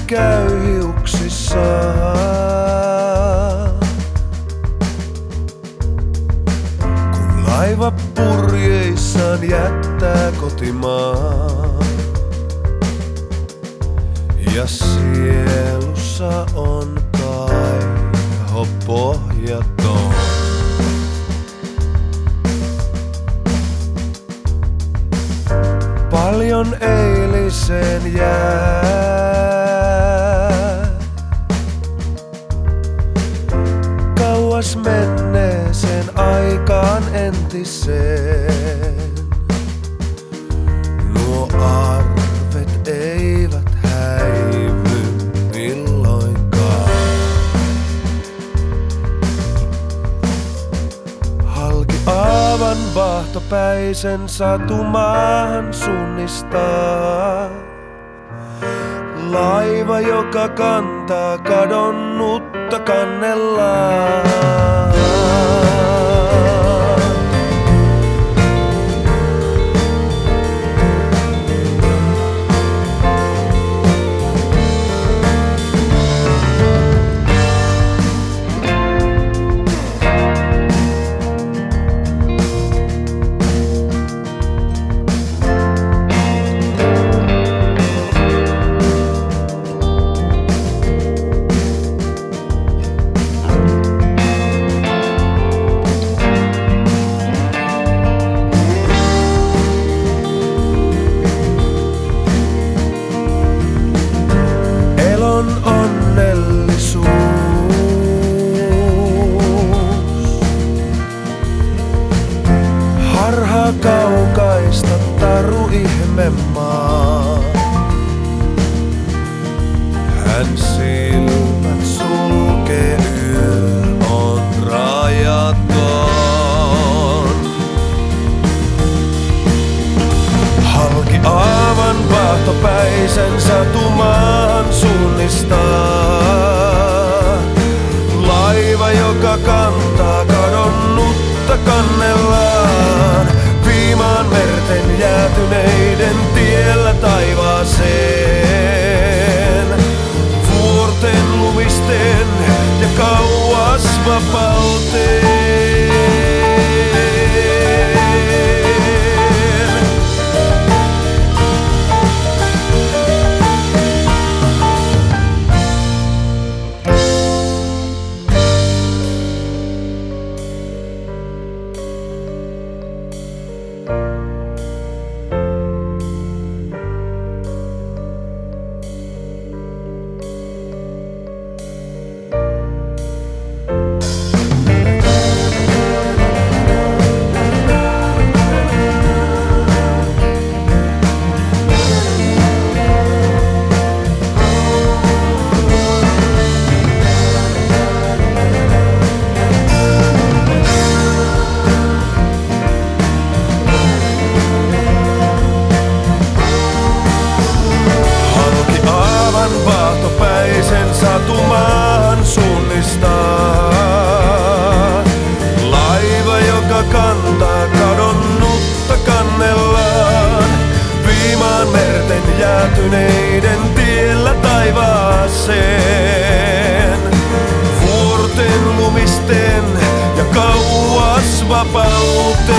käy hiuksissaan. Kun laiva purjeissaan jättää kotimaan ja sielussa on kaiho pohjaton. Paljon eiliseen jää, kauas menneeseen aikaan entiseen. Nuo arvet eivät häivy milloinkaan. Halki aavan vaahtopäisen satumaahan suunnistaa. Laiva, joka kantaa kadonnutta kannellaan. Onnellisuus harha kaukaista taru ihmemaa. Hän silmät sulkee, yö on rajaton. Halki aavan vaahtopäisen satumaan suunnistaa. Laiva, joka kantaa kadonnutta kannellaan. Viimaan merten jäätyneiden tiellä taivaaseen. Vuorten lumisten ja kauas vapauteen. Satumaan suunnistaa. Laiva, joka kantaa kadonnutta kannellaan. Viimaan merten jäätyneiden tiellä taivaaseen. Vuorten lumisten ja kauas vapauteen.